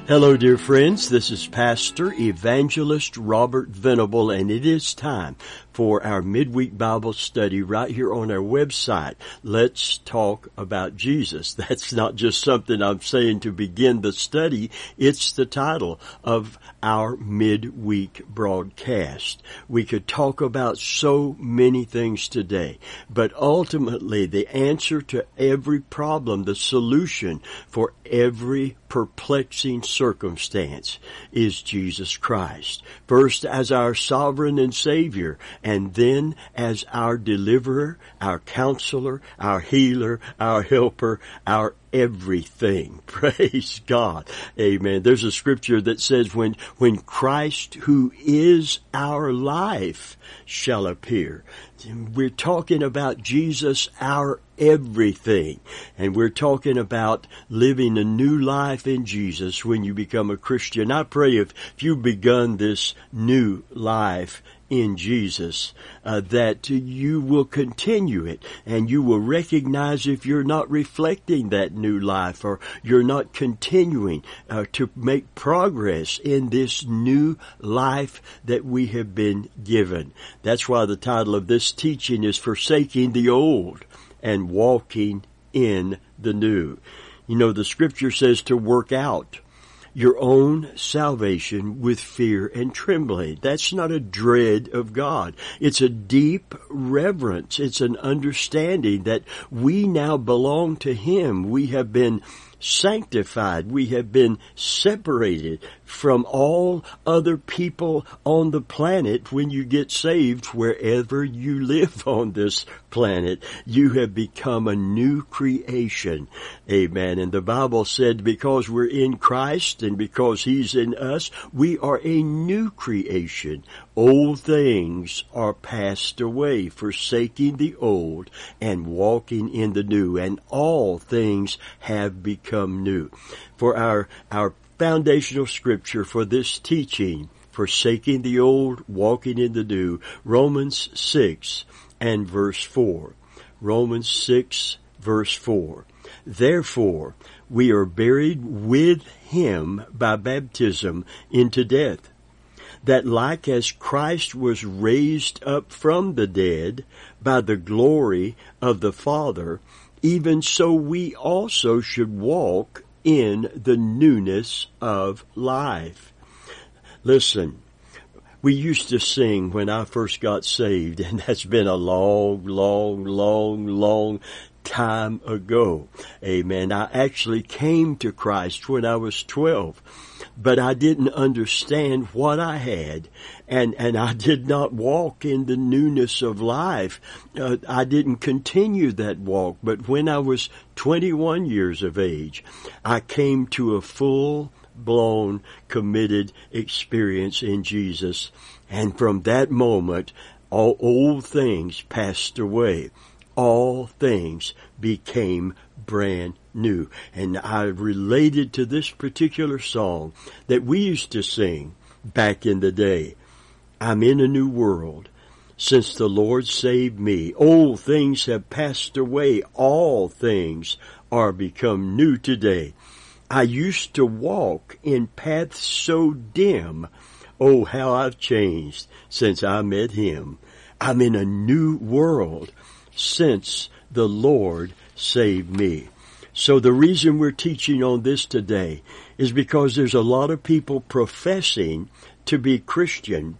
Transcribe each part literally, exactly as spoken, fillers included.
Hello, dear friends. This is Pastor Evangelist Robert Venable, and it is time for our midweek Bible study right here on our website. Let's talk about Jesus. That's not just something I'm saying to begin the study. It's the title of our midweek broadcast. We could talk about so many things today, but ultimately the answer to every problem, the solution for every perplexing circumstance is Jesus Christ. First as our sovereign and Savior, and then as our deliverer, our counselor, our healer, our helper, our everything. Praise God. Amen. There's a scripture that says when, when Christ, who is our life, shall appear. We're talking about Jesus, our everything. And we're talking about living a new life in Jesus when you become a Christian. I pray if, if you've begun this new life in Jesus, uh, that you will continue it, and you will recognize if you're not reflecting that new life, or you're not continuing uh, to make progress in this new life that we have been given. That's why the title of this teaching is Forsaking the Old and Walking in the New. You know, the scripture says to work out your own salvation with fear and trembling. That's not a dread of God. It's a deep reverence. It's an understanding that we now belong to Him. We have been sanctified. We have been separated from all other people on the planet. When you get saved, wherever you live on this planet, you have become a new creation. Amen. And the Bible said because we're in Christ and because He's in us, we are a new creation. Old things are passed away, forsaking the old and walking in the new, and all things have become new. For our, our foundational scripture for this teaching, forsaking the old, walking in the new, Romans six and verse four. Romans six verse four. Therefore, we are buried with Him by baptism into death, that like as Christ was raised up from the dead by the glory of the Father, even so we also should walk in the newness of life. Listen, we used to sing when I first got saved, and that's been a long, long, long, long time ago. Amen. I actually came to Christ when I was twelve. But I didn't understand what I had, and, and I did not walk in the newness of life. Uh, I didn't continue that walk, but when I was twenty-one years of age, I came to a full-blown, committed experience in Jesus, and from that moment, all old things passed away. All things became brand new. And I related to this particular song that we used to sing back in the day. I'm in a new world since the Lord saved me. Old things have passed away. All things are become new today. I used to walk in paths so dim. Oh, how I've changed since I met Him. I'm in a new world since the Lord saved me. So the reason we're teaching on this today is because there's a lot of people professing to be Christian,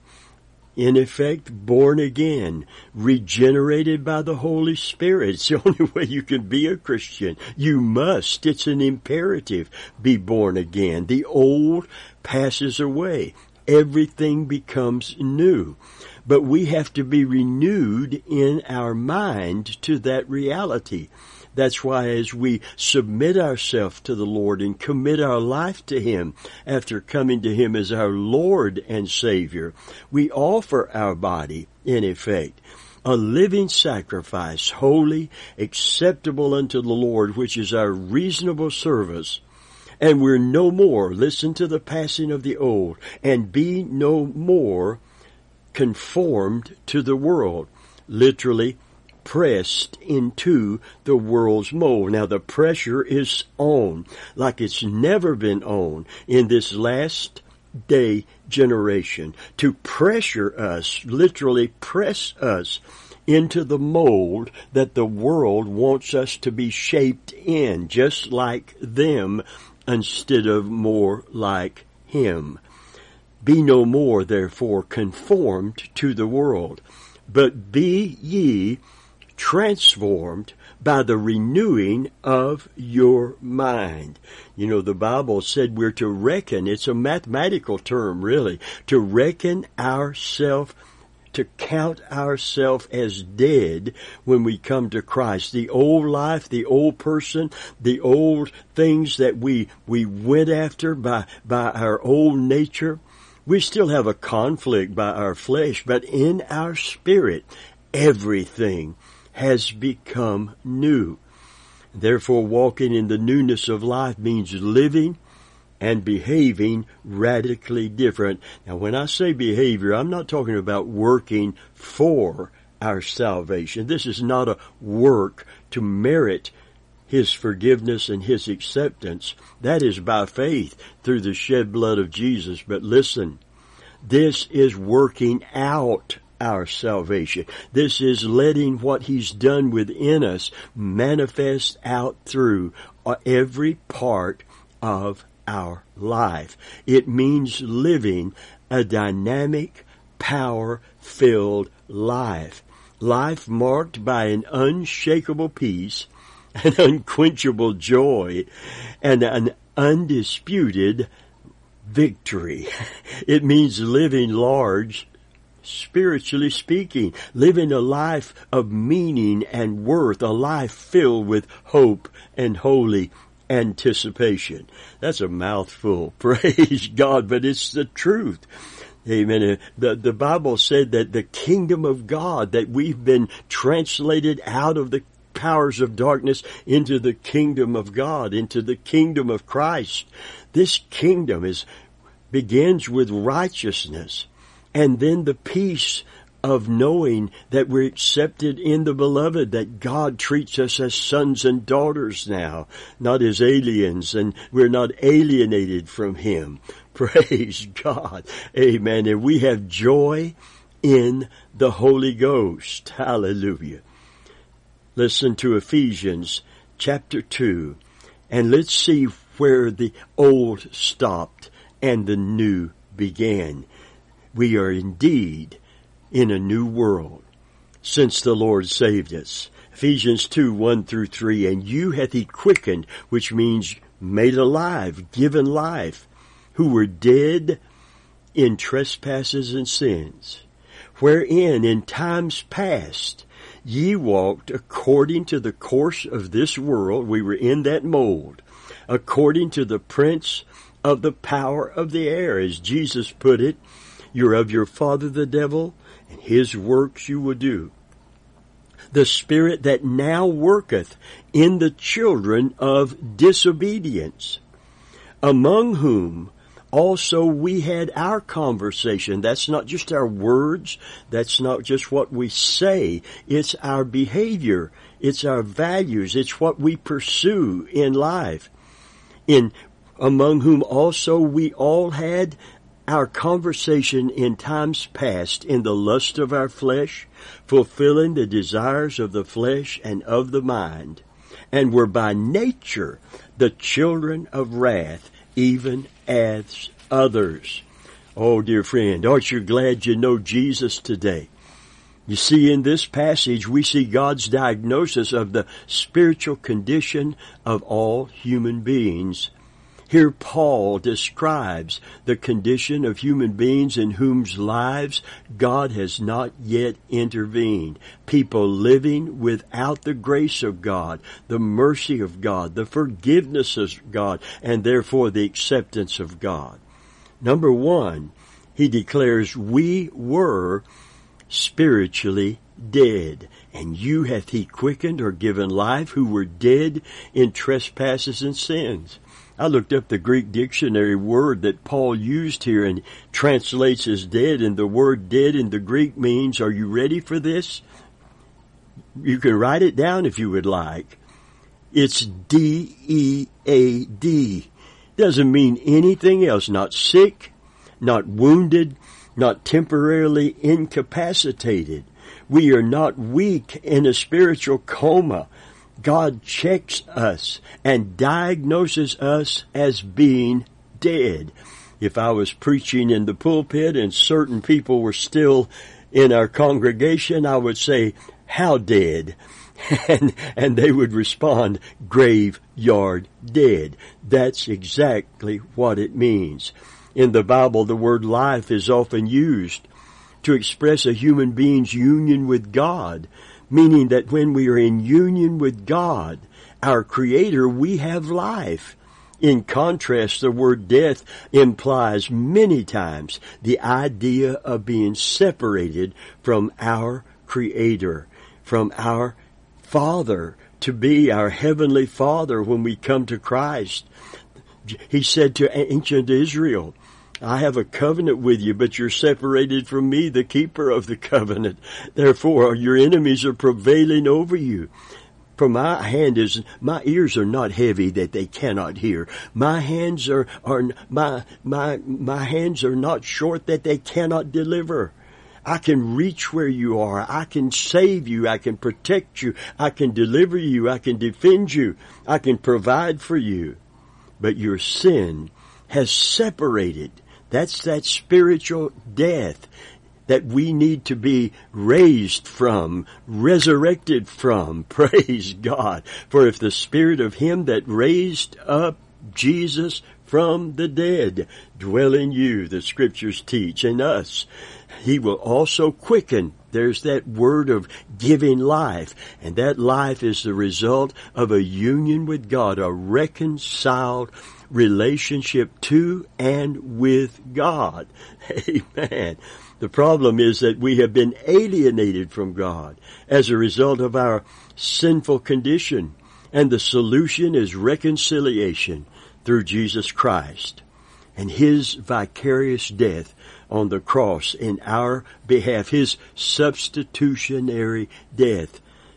in effect born again, regenerated by the Holy Spirit. It's the only way you can be a Christian. You must, it's an imperative, be born again. The old passes away. Everything becomes new. But we have to be renewed in our mind to that reality. That's why as we submit ourselves to the Lord and commit our life to Him after coming to Him as our Lord and Savior, we offer our body, in effect, a living sacrifice, holy, acceptable unto the Lord, which is our reasonable service. And we're no more, listen to the passing of the old, and be no more conformed to the world. Literally, pressed into the world's mold. Now the pressure is on like it's never been on in this last day generation to pressure us, literally press us into the mold that the world wants us to be shaped in, just like them instead of more like Him. Be no more, therefore, conformed to the world, but be ye transformed by the renewing of your mind. You know, the Bible said we're to reckon, it's a mathematical term really, to reckon ourselves, to count ourselves as dead when we come to Christ. The old life, the old person, the old things that we, we went after by, by our old nature, we still have a conflict by our flesh, but in our spirit, everything has become new. Therefore, walking in the newness of life means living and behaving radically different. Now, when I say behavior, I'm not talking about working for our salvation. This is not a work to merit His forgiveness and His acceptance. That is by faith through the shed blood of Jesus. But listen, this is working out our salvation. This is letting what He's done within us manifest out through every part of our life. It means living a dynamic, power-filled life. Life marked by an unshakable peace, an unquenchable joy, and an undisputed victory. It means living large, spiritually speaking, living a life of meaning and worth, a life filled with hope and holy anticipation. That's a mouthful, praise God, but it's the truth. Amen. The, the Bible said that the kingdom of God, that we've been translated out of the powers of darkness into the kingdom of God, into the kingdom of Christ. This kingdom is begins with righteousness, and then the peace of knowing that we're accepted in the beloved, that God treats us as sons and daughters now, not as aliens, and we're not alienated from Him. Praise God. Amen. And we have joy in the Holy Ghost. Hallelujah. Listen to Ephesians chapter two, and let's see where the old stopped and the new began. We are indeed in a new world since the Lord saved us. Ephesians two, one through three, and you hath He quickened, which means made alive, given life, who were dead in trespasses and sins, wherein in times past ye walked according to the course of this world. We were in that mold, according to the prince of the power of the air, as Jesus put it. You're of your father the devil, and his works you will do. The spirit that now worketh in the children of disobedience, among whom also we had our conversation. That's not just our words. That's not just what we say. It's our behavior. It's our values. It's what we pursue in life. In among whom also we all had our conversation in times past in the lust of our flesh, fulfilling the desires of the flesh and of the mind, and were by nature the children of wrath, even as others. Oh, dear friend, aren't you glad you know Jesus today? You see, in this passage, we see God's diagnosis of the spiritual condition of all human beings. Here Paul describes the condition of human beings in whose lives God has not yet intervened. People living without the grace of God, the mercy of God, the forgiveness of God, and therefore the acceptance of God. Number one, he declares, we were spiritually dead, and you hath He quickened or given life, who were dead in trespasses and sins. I looked up the Greek dictionary word that Paul used here and translates as dead, and the word dead in the Greek means, are you ready for this? You can write it down if you would like. It's D E A D. Doesn't mean anything else. Not sick, not wounded, not temporarily incapacitated. We are not weak in a spiritual coma. God checks us and diagnoses us as being dead. If I was preaching in the pulpit and certain people were still in our congregation, I would say, "How dead?" And, and they would respond, "Graveyard dead." That's exactly what it means. In the Bible, the word life is often used to express a human being's union with God, meaning that when we are in union with God, our Creator, we have life. In contrast, the word death implies many times the idea of being separated from our Creator, from our Father, to be our Heavenly Father when we come to Christ. He said to ancient Israel, "I have a covenant with you, but you're separated from me, the keeper of the covenant. Therefore, your enemies are prevailing over you. For my hand is, my ears are not heavy that they cannot hear. My hands are, are, my, my, my hands are not short that they cannot deliver. I can reach where you are. I can save you. I can protect you. I can deliver you. I can defend you. I can provide for you. But your sin has separated. That's that spiritual death that we need to be raised from, resurrected from. Praise God. For if the Spirit of Him that raised up Jesus from the dead dwell in you, the Scriptures teach, in us, He will also quicken. There's that word of giving life. And that life is the result of a union with God, a reconciled relationship to and with God. Amen. The problem is that we have been alienated from God as a result of our sinful condition. And the solution is reconciliation through Jesus Christ and His vicarious death on the cross in our behalf, His substitutionary death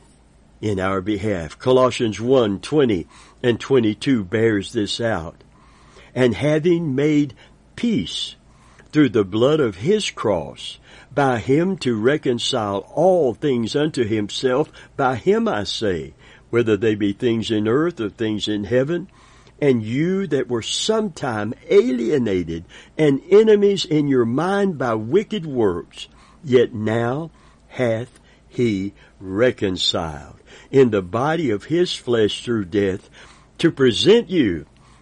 in our behalf. Colossians one, twenty and twenty-two bears this out. And having made peace through the blood of His cross, by Him to reconcile all things unto Himself, by Him I say, whether they be things in earth or things in heaven, and you that were sometime alienated and enemies in your mind by wicked works, yet now hath He reconciled in the body of His flesh through death, to present you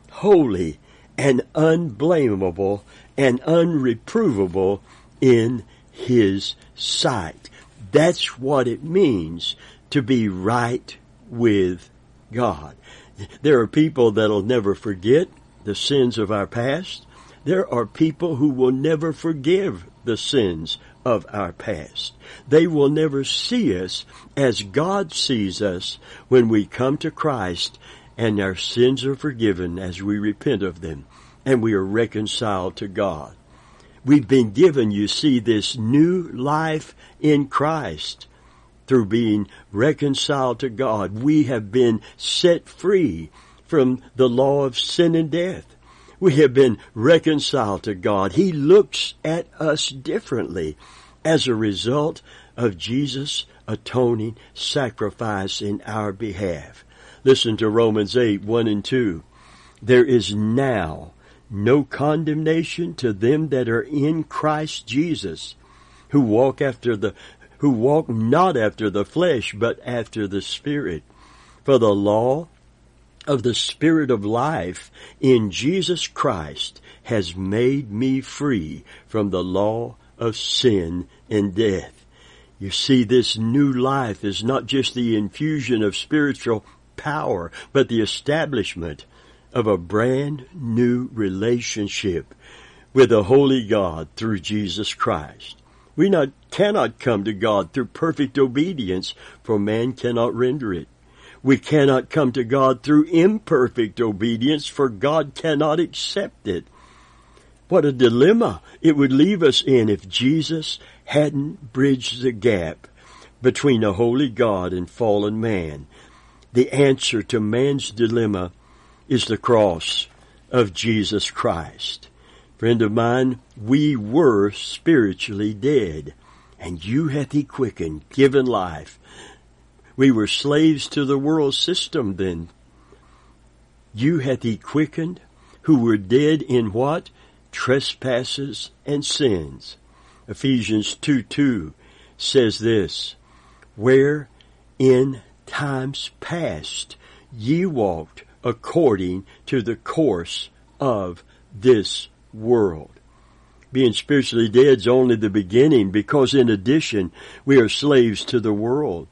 holy and unblameable and unreprovable in His sight. That's what it means to be right with God. There are people that'll never forget the sins of our past. There are people who will never forgive the sins of our past. They will never see us as God sees us when we come to Christ and our sins are forgiven as we repent of them and we are reconciled to God. We've been given, you see, this new life in Christ. Through being reconciled to God, we have been set free from the law of sin and death. We have been reconciled to God. He looks at us differently as a result of Jesus' atoning sacrifice in our behalf. Listen to Romans eight, one and two. There is now no condemnation to them that are in Christ Jesus, who walk after the who walk not after the flesh, but after the Spirit. For the law of the Spirit of life in Jesus Christ has made me free from the law of sin and death. You see, this new life is not just the infusion of spiritual power, but the establishment of a brand new relationship with a holy God through Jesus Christ. We not, cannot come to God through perfect obedience, for man cannot render it. We cannot come to God through imperfect obedience, for God cannot accept it. What a dilemma it would leave us in if Jesus hadn't bridged the gap between a holy God and fallen man. The answer to man's dilemma is the cross of Jesus Christ. Friend of mine, we were spiritually dead, and you hath he quickened, given life. We were slaves to the world system then. You hath he quickened, who were dead in what? Trespasses and sins. Ephesians two two says this, where in times past ye walked according to the course of this world. Being spiritually dead is only the beginning, because in addition we are slaves to the world.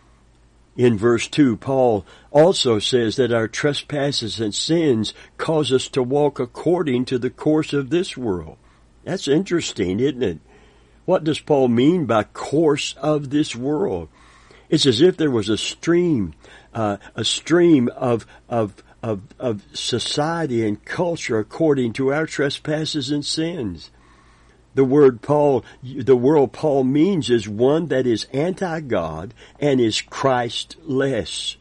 In verse two, Paul also says that our trespasses and sins cause us to walk according to the course of this world. That's interesting, isn't it? What does Paul mean by course of this world? It's as if there was a stream, uh, a stream of, of, of, of society and culture according to our trespasses and sins. The word Paul, the world Paul means is one that is anti-God and is Christ-less.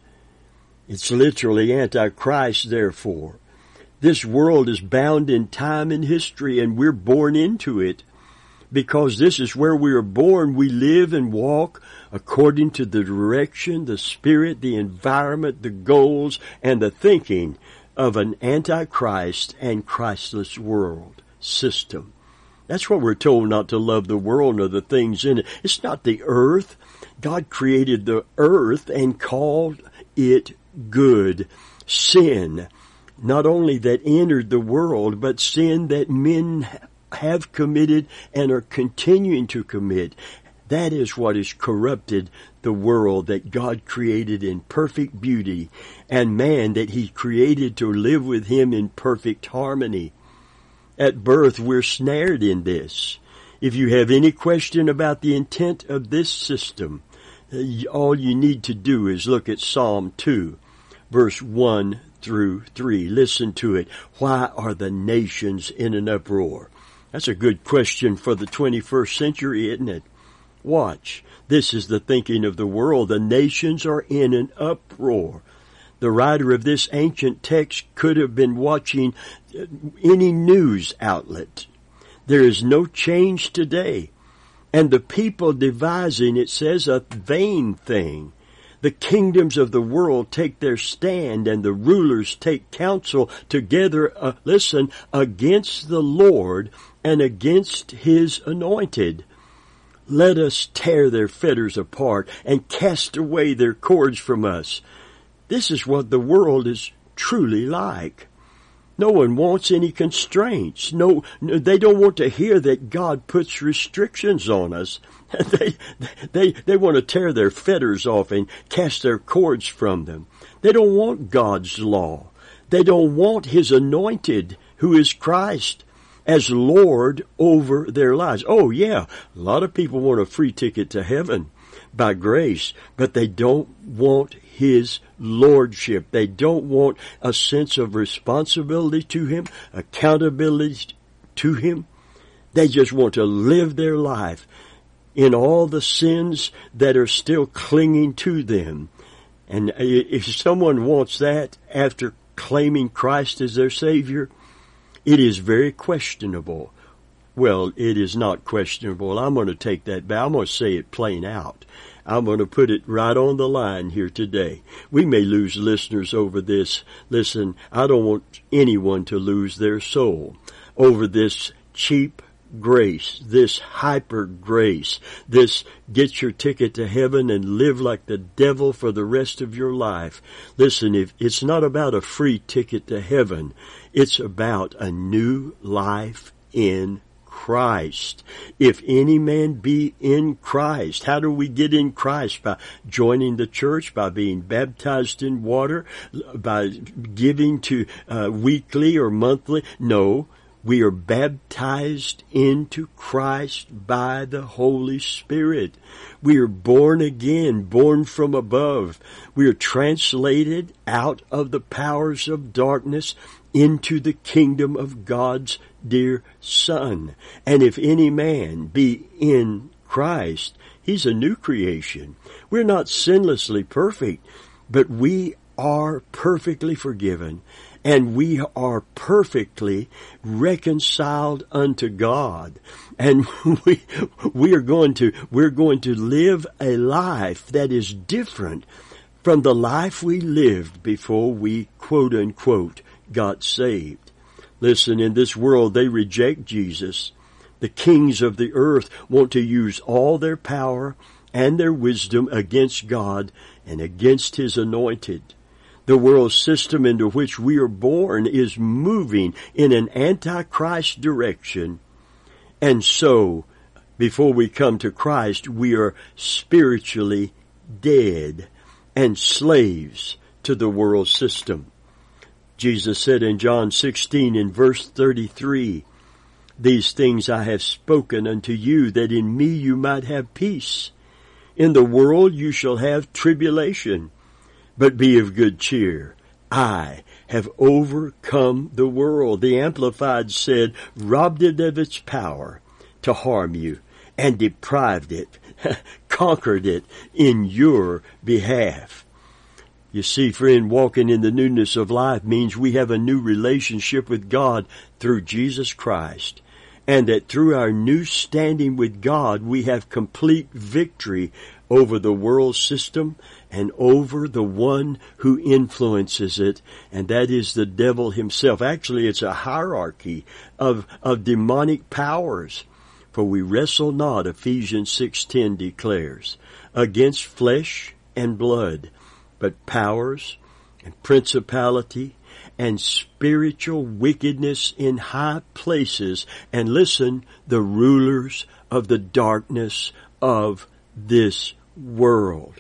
It's literally anti-Christ, therefore. This world is bound in time and history, and we're born into it. Because this is where we are born, we live and walk according to the direction, the spirit, the environment, the goals, and the thinking of an anti-Christ and Christless world system. That's what we're told, not to love the world nor the things in it. It's not the earth. God created the earth and called it good. Sin, not only that entered the world, but sin that men have committed and are continuing to commit. That is what has corrupted the world that God created in perfect beauty, and man that he created to live with him in perfect harmony. At birth, we're snared in this. If you have any question about the intent of this system, all you need to do is look at Psalm two, verse one through three. Listen to it. Why are the nations in an uproar? That's a good question for the twenty-first century, isn't it? Watch. This is the thinking of the world. The nations are in an uproar. The writer of this ancient text could have been watching any news outlet. There is no change today. And the people devising, it says, a vain thing. The kingdoms of the world take their stand, and the rulers take counsel together, uh, listen, against the Lord and against his anointed. Let us tear their fetters apart and cast away their cords from us. This is what the world is truly like. No one wants any constraints. No, no, they don't want to hear that God puts restrictions on us. They, they, they want to tear their fetters off and cast their cords from them. They don't want God's law. They don't want his anointed, who is Christ, as Lord over their lives. Oh yeah, a lot of people want a free ticket to heaven by grace, but they don't want his lordship. They don't want a sense of responsibility to him, accountability to him. They just want to live their life in all the sins that are still clinging to them. And if someone wants that after claiming Christ as their Savior, it is very questionable. Well, it is not questionable. I'm going to take that back. I'm going to say it plain out. I'm going to put it right on the line here today. We may lose listeners over this. Listen, I don't want anyone to lose their soul over this cheap grace, this hyper grace, this get your ticket to heaven and live like the devil for the rest of your life. Listen, if it's not about a free ticket to heaven, it's about a new life in Christ. If any man be in Christ, how do we get in Christ? By joining the church, by being baptized in water, by giving to uh, weekly or monthly? No. We are baptized into Christ by the Holy Spirit. We are born again, born from above. We are translated out of the powers of darkness into the kingdom of God's dear Son. And if any man be in Christ, He's a new creation. We're not sinlessly perfect, but we are perfectly forgiven, and we are perfectly reconciled unto God. And we we are going to we're going to live a life that is different from the life we lived before we, quote unquote, got saved. Listen, in this world they reject Jesus. The kings of the earth want to use all their power and their wisdom against God and against His anointed. The world system into which we are born is moving in an antichrist direction. And so, before we come to Christ, we are spiritually dead and slaves to the world system. Jesus said in John sixteen in verse thirty-three, "These things I have spoken unto you, that in me you might have peace. In the world you shall have tribulation, but be of good cheer. I have overcome the world." The Amplified said, robbed it of its power to harm you and deprived it, conquered it in your behalf. You see, friend, walking in the newness of life means we have a new relationship with God through Jesus Christ, and that through our new standing with God, we have complete victory over the world system and over the one who influences it, and that is the devil himself. Actually, it's a hierarchy of, of demonic powers. For we wrestle not, Ephesians six ten declares, against flesh and blood, but powers and principality and spiritual wickedness in high places. And listen, the rulers of the darkness of this world.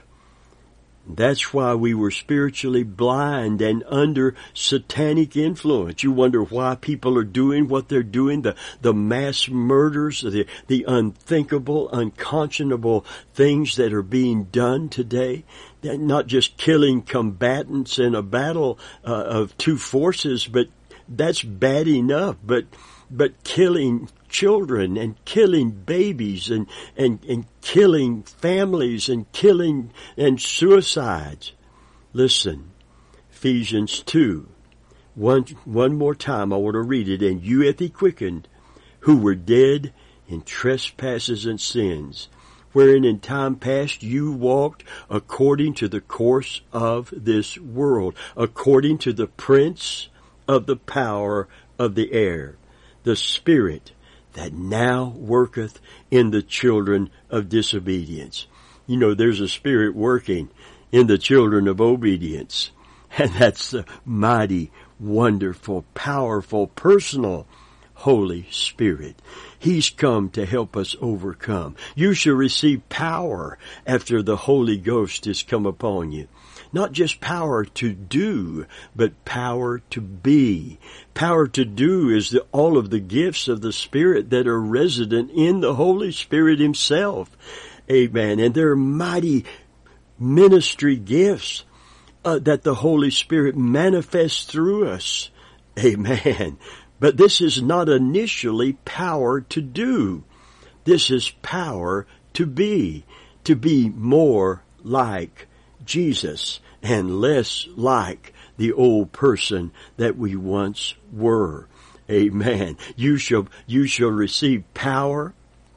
That's why we were spiritually blind and under satanic influence. You wonder why people are doing what they're doing, the, the mass murders, the, the unthinkable, unconscionable things that are being done today. They're not just killing combatants in a battle uh, of two forces, but that's bad enough. But but killing children and killing babies and, and, and killing families and killing and suicides. Listen, Ephesians two. One, one more time I want to read it. "And you hath he quickened, who were dead in trespasses and sins, wherein in time past you walked according to the course of this world, according to the prince of the power of the air, the spirit that now worketh in the children of disobedience." You know, there's a spirit working in the children of obedience. And that's the mighty, wonderful, powerful, personal Holy Spirit. He's come to help us overcome. You shall receive power after the Holy Ghost has come upon you. Not just power to do, but power to be. Power to do is the, all of the gifts of the Spirit that are resident in the Holy Spirit Himself. Amen. And there are mighty ministry gifts uh, that the Holy Spirit manifests through us. Amen. But this is not initially power to do. This is power to be, to be more like Jesus and less like the old person that we once were. Amen. You shall, you shall receive power.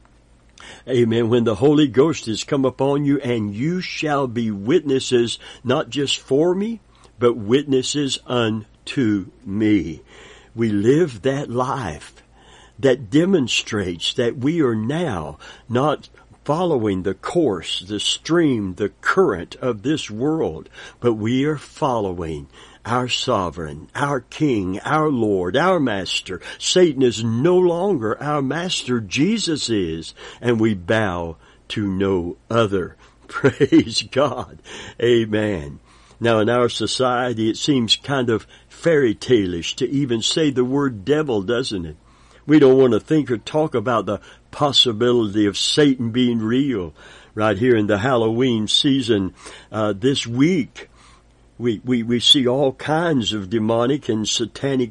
Amen. When the Holy Ghost has come upon you, and you shall be witnesses, not just for me, but witnesses unto me. We live that life that demonstrates that we are now not following the course, the stream, the current of this world, but we are following our sovereign, our King, our Lord, our Master. Satan is no longer our master. Jesus is, and we bow to no other. Praise God. Amen. Now, in our society, it seems kind of fairy tale-ish to even say the word devil, doesn't it? We don't want to think or talk about the possibility of Satan being real. Right here in the Halloween season, uh, this week, we, we, we see all kinds of demonic and satanic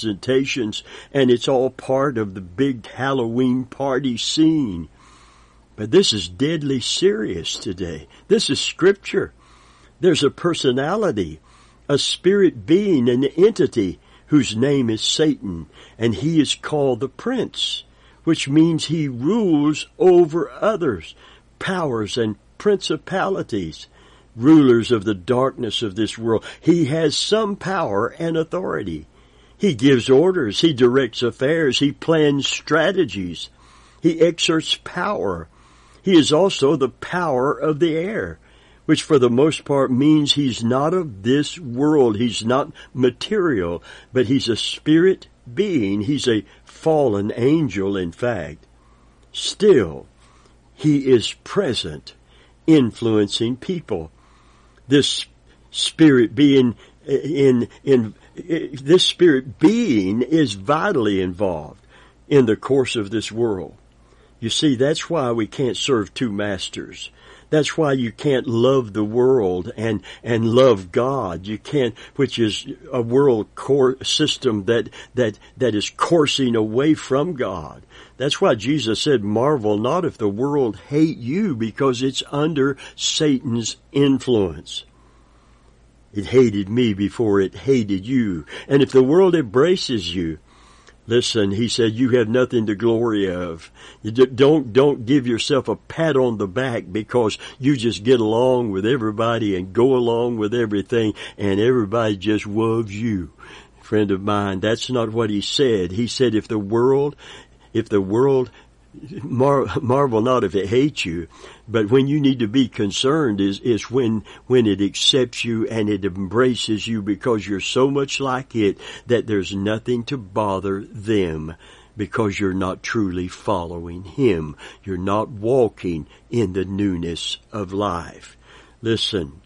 representations, and it's all part of the big Halloween party scene. But this is deadly serious today. This is Scripture. There's a personality, a spirit being, an entity whose name is Satan, and he is called the Prince, which means he rules over others, powers and principalities, rulers of the darkness of this world. He has some power and authority. He gives orders, he directs affairs, he plans strategies, he exerts power. He is also the power of the air, which for the most part means he's not of this world. He's not material, but he's a spirit being. He's a fallen angel, in fact. Still, he is present, influencing people. This spirit being in, in, in this spirit being is vitally involved in the course of this world. You see, that's why we can't serve two masters. That's why you can't love the world and, and love God. You can't, which is a world core system that, that, that is coursing away from God. That's why Jesus said, marvel not if the world hate you, because it's under Satan's influence. It hated me before it hated you. And if the world embraces you, listen, he said, you have nothing to glory of. You don't, don't give yourself a pat on the back because you just get along with everybody and go along with everything and everybody just loves you. Friend of mine, that's not what he said. He said, if the world, if the world, mar- marvel not if it hates you, but when you need to be concerned is, is when, when it accepts you and it embraces you because you're so much like it that there's nothing to bother them because you're not truly following him. You're not walking in the newness of life. Listen,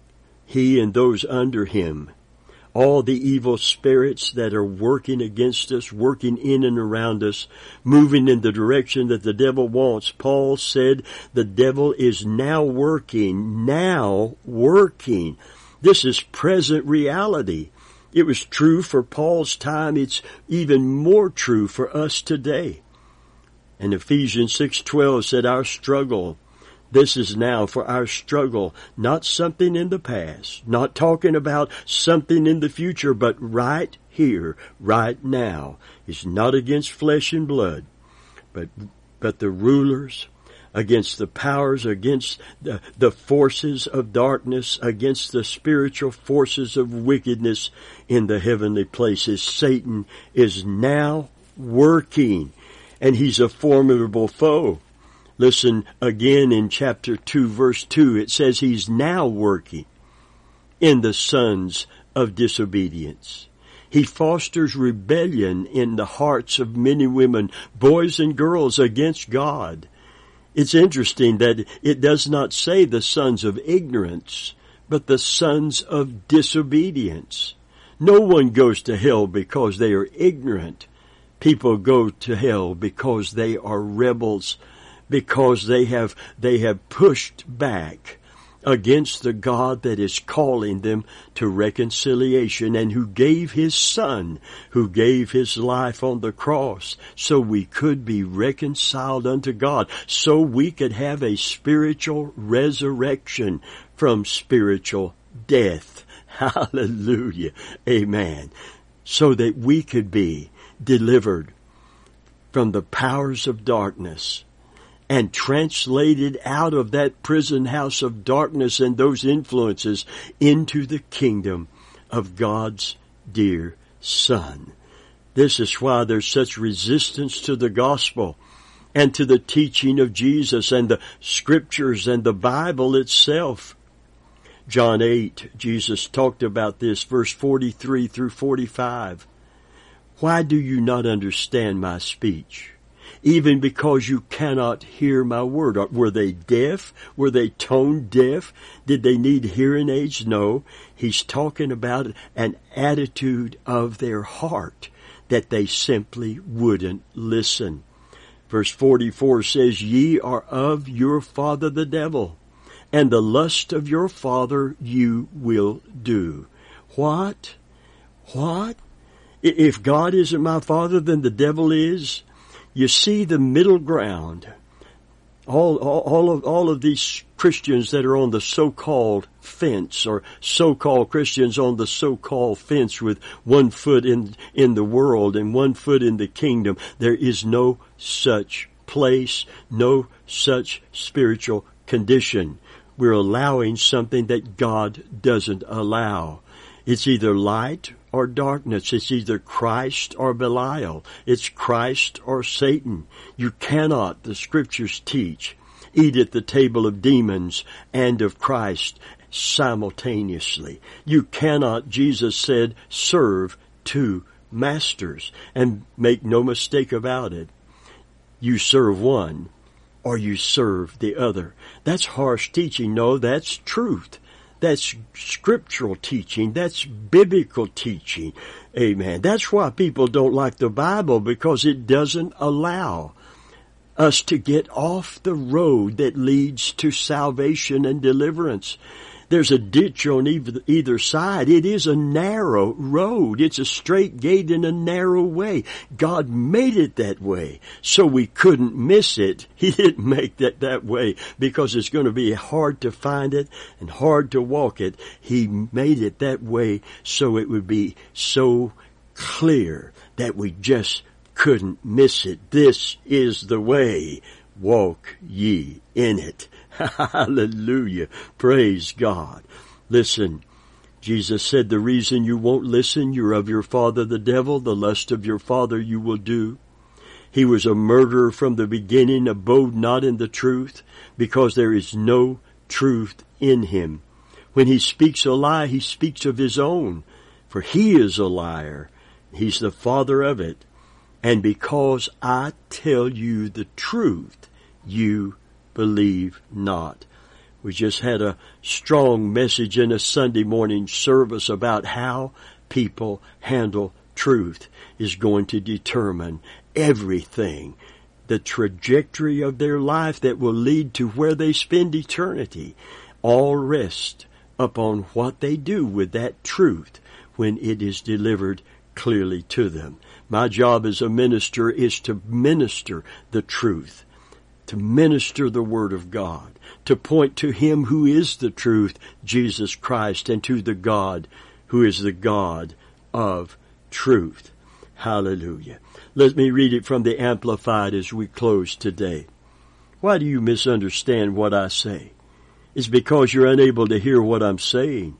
he and those under him, all the evil spirits that are working against us, working in and around us, moving in the direction that the devil wants. Paul said the devil is now working, now working. This is present reality. It was true for Paul's time. It's even more true for us today. And Ephesians six twelve said our struggle, this is now for our struggle, not something in the past, not talking about something in the future, but right here, right now. It's not against flesh and blood, but, but the rulers, against the powers, against the, the forces of darkness, against the spiritual forces of wickedness in the heavenly places. Satan is now working, and he's a formidable foe. Listen again in chapter two, verse two. It says he's now working in the sons of disobedience. He fosters rebellion in the hearts of many women, boys and girls, against God. It's interesting that it does not say the sons of ignorance, but the sons of disobedience. No one goes to hell because they are ignorant. People go to hell because they are rebels, because they have, they have pushed back against the God that is calling them to reconciliation and who gave his Son, who gave his life on the cross so we could be reconciled unto God, so we could have a spiritual resurrection from spiritual death. Hallelujah. Amen. So that we could be delivered from the powers of darkness and translated out of that prison house of darkness and those influences into the kingdom of God's dear Son. This is why there's such resistance to the gospel and to the teaching of Jesus and the scriptures and the Bible itself. John eight, Jesus talked about this, verse forty-three through forty-five. Why do you not understand my speech? Even because you cannot hear my word. Were they deaf? Were they tone deaf? Did they need hearing aids? No. He's talking about an attitude of their heart that they simply wouldn't listen. Verse forty-four says, ye are of your father the devil, and the lust of your father you will do. What? What? If God isn't my father, then the devil is? You see the middle ground All, all, all of, all of these Christians that are on the so-called fence, or so-called Christians on the so-called fence with one foot in, in the world and one foot in the kingdom, there is no such place, no such spiritual condition. We're allowing something that God doesn't allow. It's either light or darkness. It's either Christ or Belial. It's Christ or Satan. You cannot, the Scriptures teach, eat at the table of demons and of Christ simultaneously. You cannot, Jesus said, serve two masters. And make no mistake about it, you serve one or you serve the other. That's harsh teaching. No, that's truth. That's scriptural teaching. That's biblical teaching. Amen. That's why people don't like the Bible, because it doesn't allow us to get off the road that leads to salvation and deliverance. There's a ditch on either, either side. It is a narrow road. It's a straight gate in a narrow way. God made it that way, so we couldn't miss it. He didn't make that that way because it's going to be hard to find it and hard to walk it. He made it that way so it would be so clear that we just couldn't miss it. This is the way. Walk ye in it. Hallelujah. Praise God. Listen, Jesus said, the reason you won't listen, you're of your father the devil. The lust of your father you will do. He was a murderer from the beginning, abode not in the truth, because there is no truth in him. When he speaks a lie, he speaks of his own, for he is a liar. He's the father of it. And because I tell you the truth, you believe not. We just had a strong message in a Sunday morning service about how people handle truth is going to determine everything, the trajectory of their life that will lead to where they spend eternity. All rest upon what they do with that truth when it is delivered clearly to them. My job as a minister is to minister the truth, to minister the Word of God, to point to Him who is the truth, Jesus Christ, and to the God who is the God of truth. Hallelujah. Let me read it from the Amplified as we close today. Why do you misunderstand what I say? It's because you're unable to hear what I'm saying.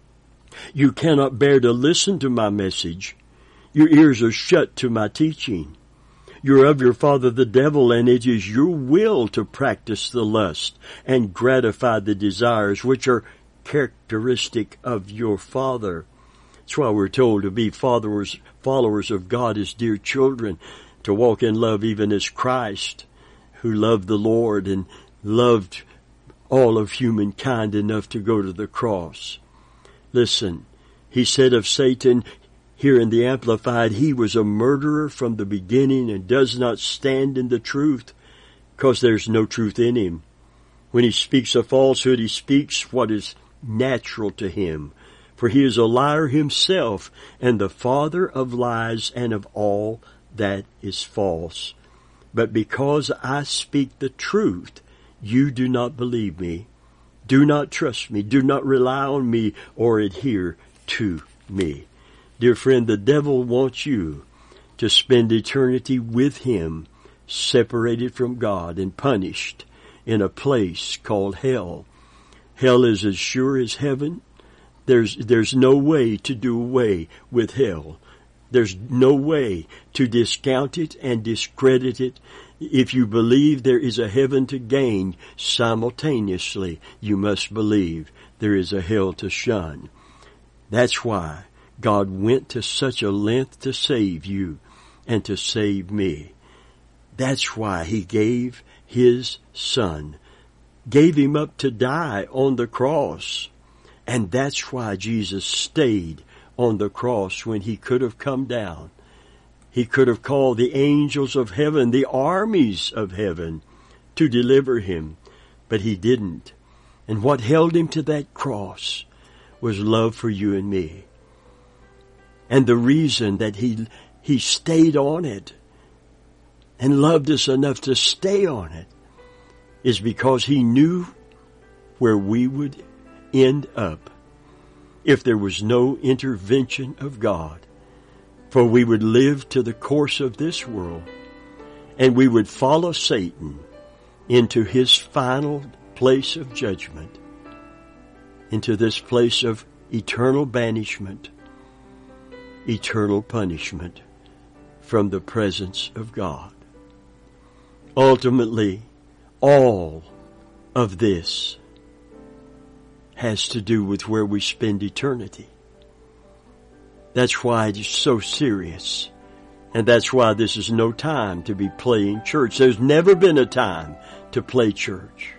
You cannot bear to listen to my message. Your ears are shut to my teaching. You're of your father the devil, and it is your will to practice the lust and gratify the desires which are characteristic of your father. That's why we're told to be followers, followers of God as dear children, to walk in love even as Christ, who loved the Lord and loved all of humankind enough to go to the cross. Listen, he said of Satan, here in the Amplified, he was a murderer from the beginning and does not stand in the truth, because there's no truth in him. When he speaks a falsehood, he speaks what is natural to him, for he is a liar himself, and the father of lies and of all that is false. But because I speak the truth, you do not believe me. Do not trust me. Do not rely on me or adhere to me. Dear friend, the devil wants you to spend eternity with him, separated from God and punished in a place called hell. Hell is as sure as heaven. There's, there's no way to do away with hell. There's no way to discount it and discredit it. If you believe there is a heaven to gain, simultaneously you must believe there is a hell to shun. That's why God went to such a length to save you and to save me. That's why He gave His Son, gave Him up to die on the cross. And that's why Jesus stayed on the cross when He could have come down. He could have called the angels of heaven, the armies of heaven, to deliver Him, but He didn't. And what held Him to that cross was love for you and me. And the reason that he, he stayed on it and loved us enough to stay on it is because He knew where we would end up if there was no intervention of God. For we would live to the course of this world, and we would follow Satan into his final place of judgment, into this place of eternal banishment, eternal punishment from the presence of God. Ultimately, all of this has to do with where we spend eternity. That's why it is so serious. And that's why this is no time to be playing church. There's never been a time to play church.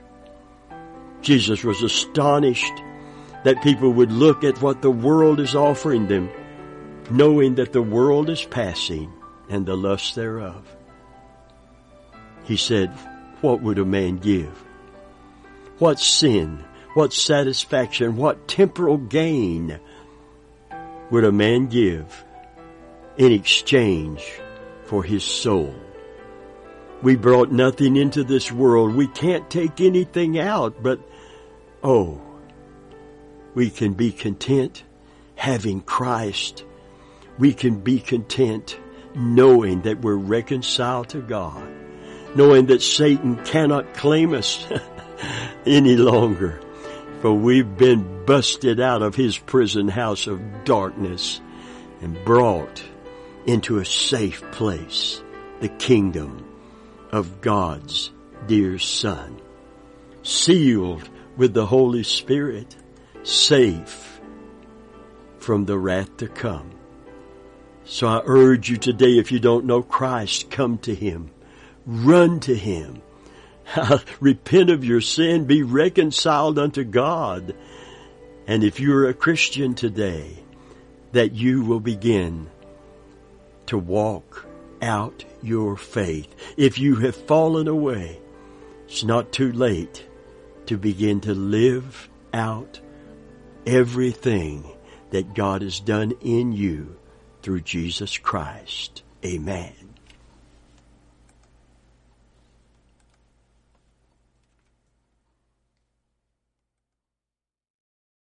Jesus was astonished that people would look at what the world is offering them, knowing that the world is passing and the lust thereof. He said, what would a man give? What sin, what satisfaction, what temporal gain would a man give in exchange for his soul? We brought nothing into this world. We can't take anything out, but, oh, we can be content having Christ. We can be content knowing that we're reconciled to God, knowing that Satan cannot claim us any longer, for we've been busted out of his prison house of darkness and brought into a safe place, the kingdom of God's dear Son, sealed with the Holy Spirit, safe from the wrath to come. So I urge you today, if you don't know Christ, come to Him. Run to Him. Repent of your sin. Be reconciled unto God. And if you're a Christian today, that you will begin to walk out your faith. If you have fallen away, it's not too late to begin to live out everything that God has done in you through Jesus Christ. Amen.